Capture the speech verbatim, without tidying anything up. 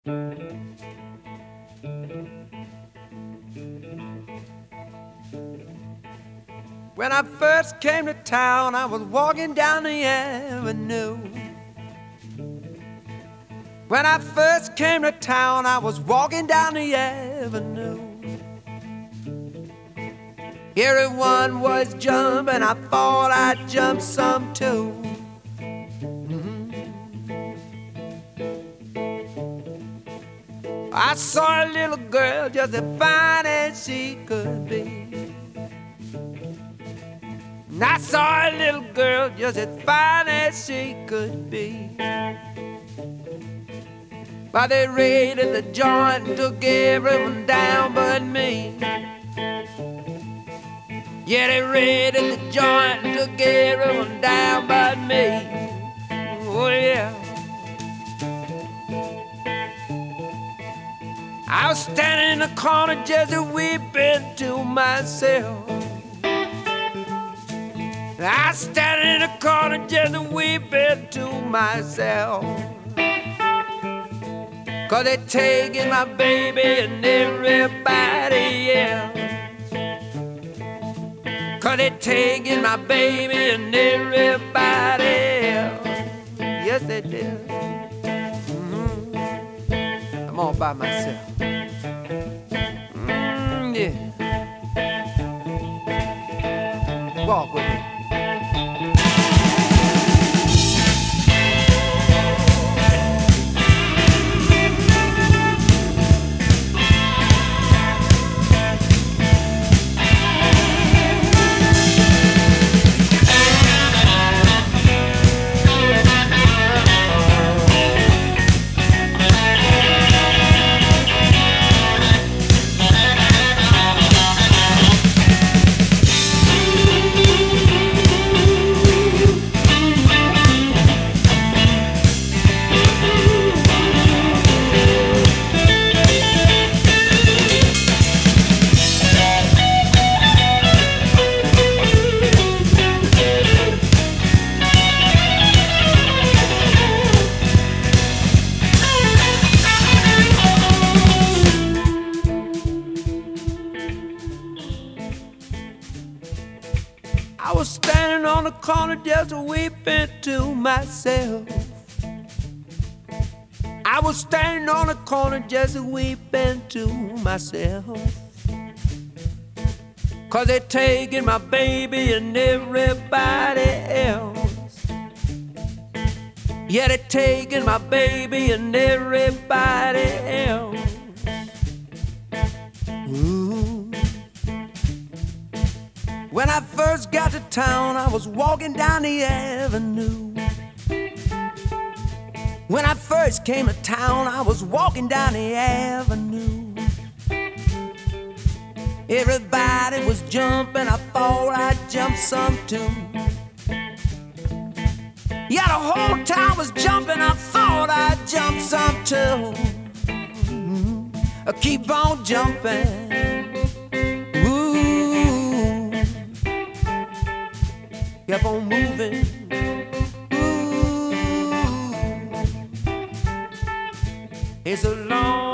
When I first came to town, I was walking down the avenue. When I first came to town, I was walking down the avenue. Everyone was jumping, I thought I'd jump some too. Mm-hmm. I saw a little girl just as fine as she could be. And I saw a little girl just as fine as she could be. But they raided the joint and took everyone down but me. Yeah, they raided the joint and took everyone down but me. Oh yeah. I was standing in the corner just a weeping to myself. I was standing in the corner just a weeping to myself. Cause they're taking my baby and everybody else. Cause they're taking my baby and everybody else. Yes, they do. Mm-hmm. I'm all by myself. Mm, yeah. Walk with me. I was standing on the corner just weeping to myself. I was standing on the corner just weeping to myself. Cause they're taking my baby and everybody else. Yeah, they're taking my baby and everybody else. Ooh. When I first got to town, I was walking down the avenue. When I first came to town, I was walking down the avenue. Everybody was jumping, I thought I'd jump some too. Yeah, the whole town was jumping, I thought I'd jump some too. Mm-hmm. I keep on jumping. Kept on moving. Ooh, it's a long